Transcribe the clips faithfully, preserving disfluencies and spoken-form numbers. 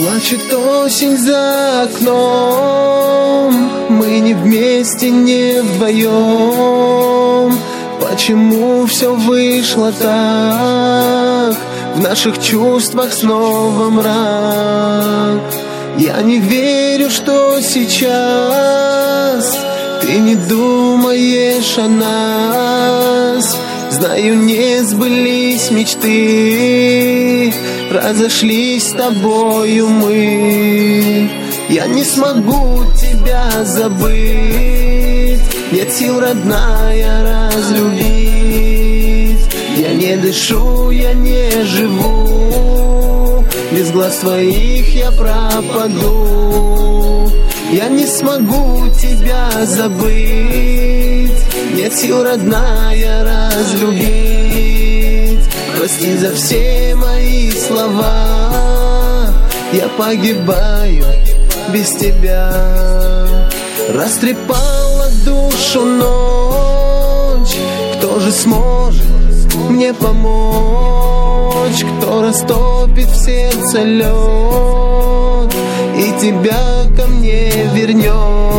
Плачет осень за окном, мы не вместе, не вдвоем. Почему все вышло так? В наших чувствах снова мрак. Я не верю, что сейчас ты не думаешь о нас. Знаю, не сбылись мечты, разошлись с тобою мы. Я не смогу тебя забыть, нет сил, родная, разлюбить. Я не дышу, я не живу, без глаз твоих я пропаду. Я не смогу тебя забыть, нет сил, родная, разлюбить. Прости за все мои слова, я погибаю без тебя. Растрепала душу ночь, кто же сможет мне помочь? Кто растопит в сердце лед и тебя ко мне вернет?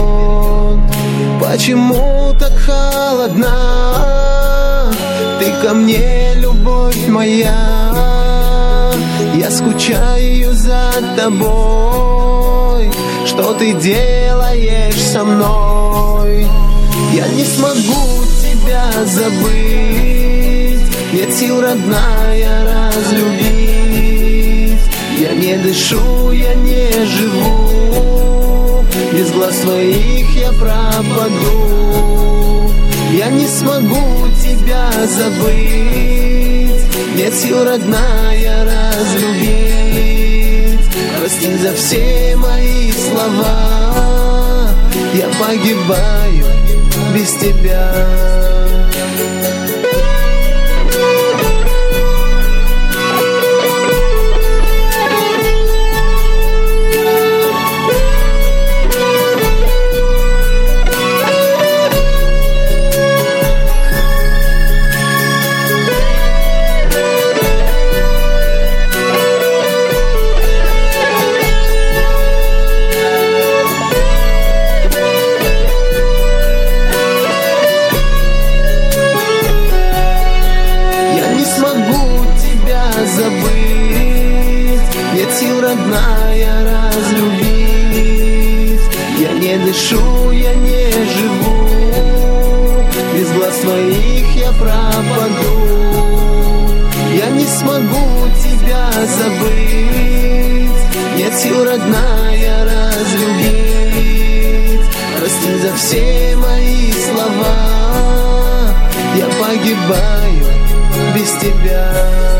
Почему так холодна ты ко мне, любовь моя? Я скучаю за тобой, что ты делаешь со мной? Я не смогу тебя забыть, нет сил, родная, разлюбить. Я не дышу, я не живу, без глаз твоих я пропаду. Я не смогу тебя забыть, нет сил, родная, разлюбить. Прости за все мои слова, я погибаю без тебя. Забыть, нет сил, родная, разлюбить. Я не дышу, я не живу, без глаз твоих я пропаду. Я не смогу тебя забыть, нет сил, родная, разлюбить. Прости за все мои слова, я погибаю без тебя.